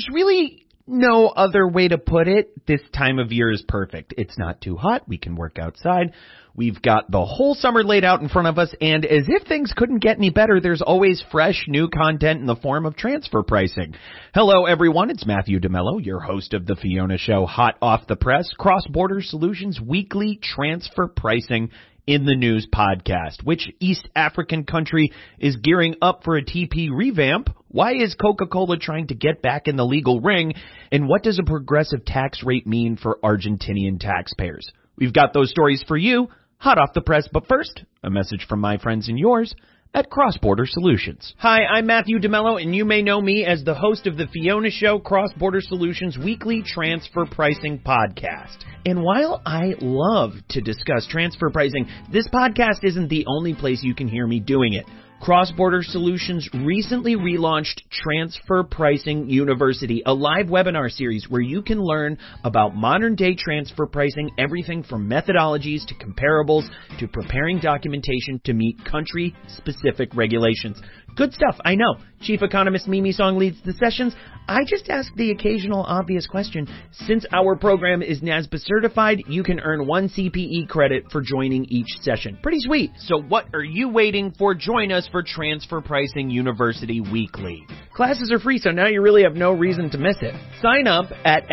There's really no other way to put it. This time of year is perfect. It's not too hot. We can work outside. We've got the whole summer laid out in front of us, and as if things couldn't get any better, there's always fresh new content in the form of transfer pricing. Hello, everyone. It's Matthew DeMello, your host of The Fiona Show, hot off the press, Cross-Border Solutions weekly transfer pricing in the news podcast. Which East African country is gearing up for a TP revamp? Why is Coca-Cola trying to get back in the legal ring? And what does a progressive tax rate mean for Argentinian taxpayers? We've got those stories for you, hot off the press. But first, a message from my friends and yours at Cross-Border Solutions. Hi, I'm Matthew DeMello, and you may know me as the host of the Fiona Show, Cross-Border Solutions weekly transfer pricing podcast. And while I love to discuss transfer pricing, this podcast isn't the only place you can hear me doing it. Cross-Border Solutions recently relaunched Transfer Pricing University, a live webinar series where you can learn about modern-day transfer pricing, everything from methodologies to comparables to preparing documentation to meet country-specific regulations. Good stuff, I know. Chief Economist Mimi Song leads the sessions. I just ask the occasional obvious question. Since our program is NASBA certified, you can earn 1 CPE credit for joining each session. Pretty sweet. So what are you waiting for? Join us for Transfer Pricing University Weekly. Classes are free, so now you really have no reason to miss it. Sign up at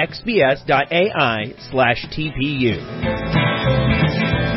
xbs.ai/TPU.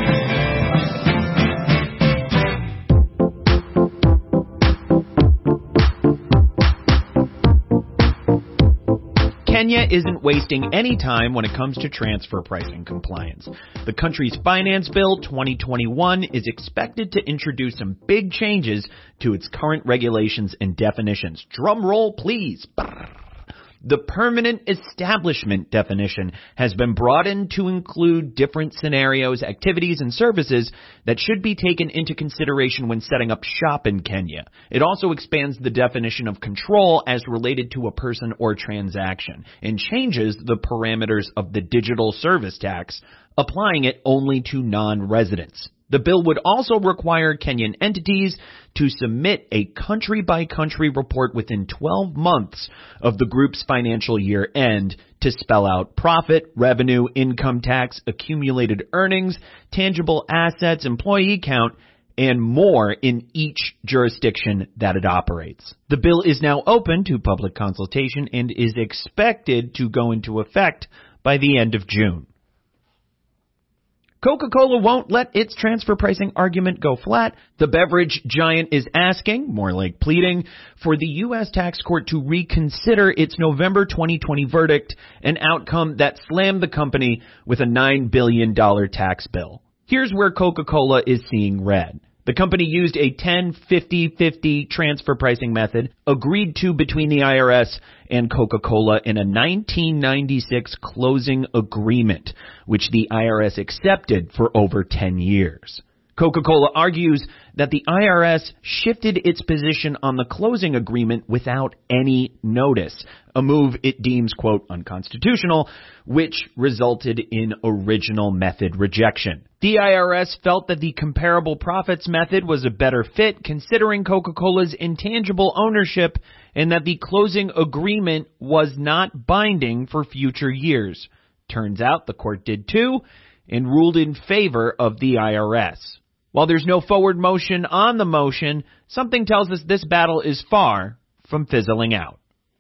Kenya isn't wasting any time when it comes to transfer pricing compliance. The country's Finance Bill 2021 is expected to introduce some big changes to its current regulations and definitions. Drum roll, please. The permanent establishment definition has been broadened to include different scenarios, activities, and services that should be taken into consideration when setting up shop in Kenya. It also expands the definition of control as related to a person or transaction and changes the parameters of the digital service tax, applying it only to non-residents. The bill would also require Kenyan entities to submit a country-by-country report within 12 months of the group's financial year end to spell out profit, revenue, income tax, accumulated earnings, tangible assets, employee count, and more in each jurisdiction that it operates. The bill is now open to public consultation and is expected to go into effect by the end of June. Coca-Cola won't let its transfer pricing argument go flat. The beverage giant is asking, more like pleading, for the U.S. tax court to reconsider its November 2020 verdict, an outcome that slammed the company with a $9 billion tax bill. Here's where Coca-Cola is seeing red. The company used a 10-50-50 transfer pricing method agreed to between the IRS and Coca-Cola in a 1996 closing agreement, which the IRS accepted for over 10 years. Coca-Cola argues that the IRS shifted its position on the closing agreement without any notice, a move it deems, quote, unconstitutional, which resulted in original method rejection. The IRS felt that the comparable profits method was a better fit considering Coca-Cola's intangible ownership and that the closing agreement was not binding for future years. Turns out the court did too and ruled in favor of the IRS. While there's no forward motion on the motion, something tells us this battle is far from fizzling out.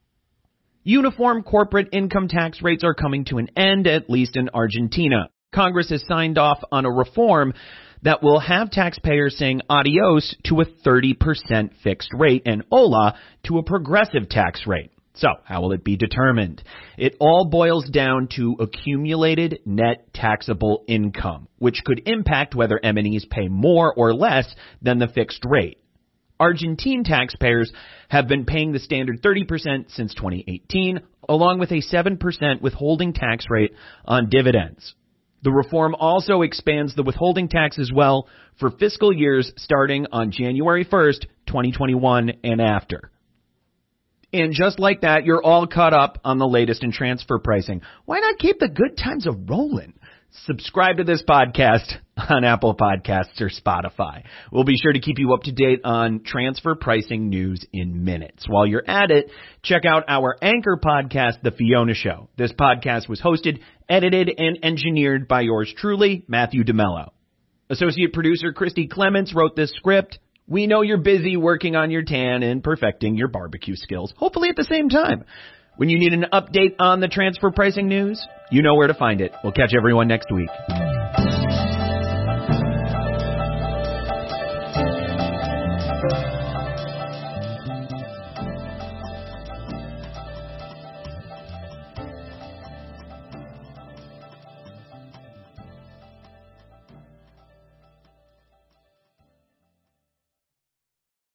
Uniform corporate income tax rates are coming to an end, at least in Argentina. Congress has signed off on a reform that will have taxpayers saying adios to a 30% fixed rate and hola to a progressive tax rate. So, how will it be determined? It all boils down to accumulated net taxable income, which could impact whether M&Es pay more or less than the fixed rate. Argentine taxpayers have been paying the standard 30% since 2018, along with a 7% withholding tax rate on dividends. The reform also expands the withholding tax as well for fiscal years starting on January 1st, 2021 and after. And just like that, you're all caught up on the latest in transfer pricing. Why not keep the good times a-rolling? subscribe to this podcast on Apple Podcasts or Spotify. We'll be sure to keep you up to date on transfer pricing news in minutes. While you're at it, check out our anchor podcast, The Fiona Show. This podcast was hosted, edited, and engineered by yours truly, Matthew DeMello. Associate producer Christy Clements wrote this script. We know you're busy working on your tan and perfecting your barbecue skills, hopefully at the same time. When you need an update on the transfer pricing news, you know where to find it. We'll catch everyone next week.